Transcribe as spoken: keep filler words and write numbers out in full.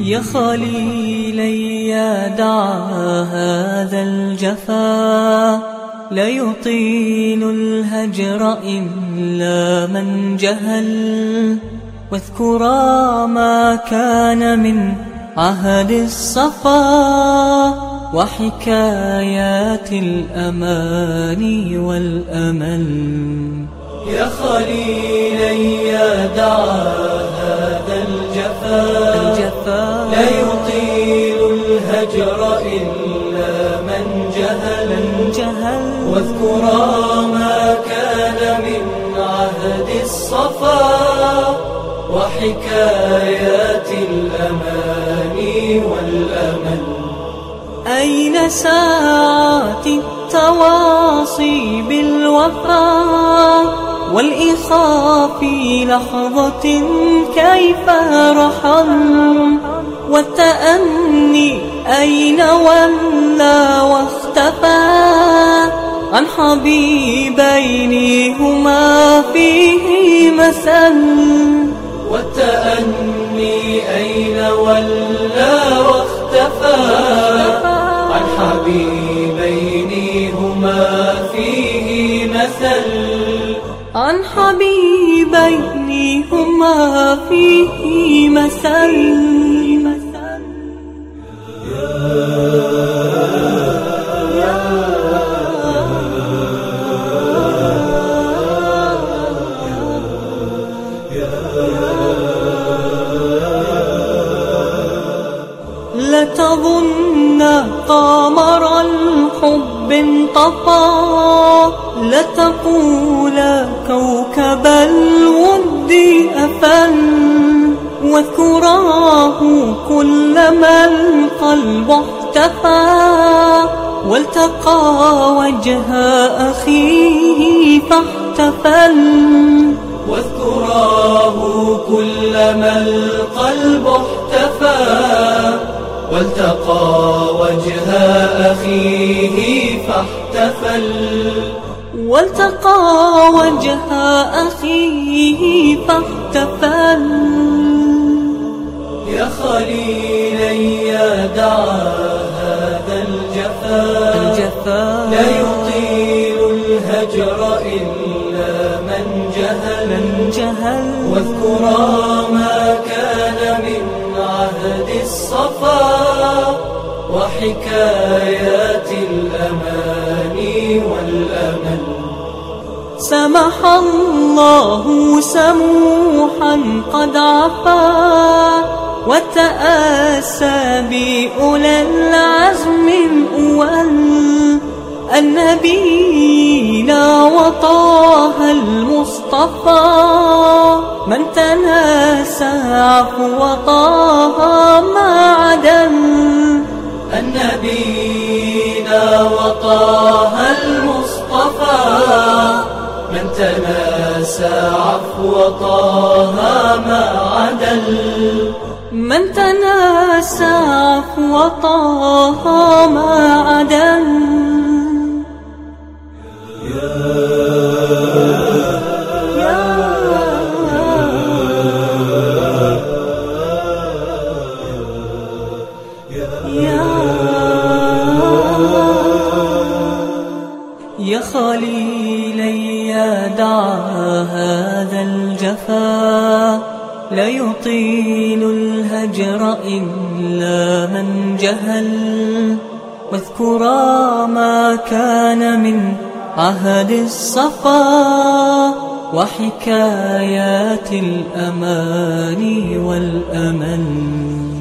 يا خليلي يا دعا هذا الجفا لا يطيل الهجر إلا من جهل، واذكرا ما كان من عهد الصفا وحكايات الأماني والأمل. يا خليلي يا دعا هذا الجفا لا يطيل الهجر إلا من جهل، واذكرا ما كان من عهد الصفا وحكايات الأماني والأمل. أين ساعات التواصي بالوفاء والإخاء في لحظة كيف رحل، والتأني أين ولى واختفى عن حبيبين هما فيه مثل. والتأني أين ولى واختفى عن حبيبين هما فيه مثل. عن حبيبين هما فيه مثل. لا تظن قمر الحب انطفى، لا تقول كوكب الود أفل، واذكراه كلما القلب احتفى والتقى وجه أخيه فاحتفل. واذكراه كلما القلب احتفى والتقى وجه أخيه فاحتفل. والتقى وجه أخيه فاحتفل. يا خليلي يا دعا هذا الجفا لا يطيل الهجر إلا من جهل، واذكرا ما كان من عهد الصفا وحكايات الأماني والأمل. سمح الله سموحا قد عفا وتآسى بأولى العزم الأول، النبينا وطه المصطفى من تناسى عفو طه ما عدل. النبينا وطه المصطفى من تناسى عفو طه ما عدل. من تناسى عفو طه ما عدل. يا خليلي يا دعا هذا الجفا لا يطيل الهجر إلا من جهل، واذكرا ما كان من عهد الصفا وحكايات الأماني والأمل.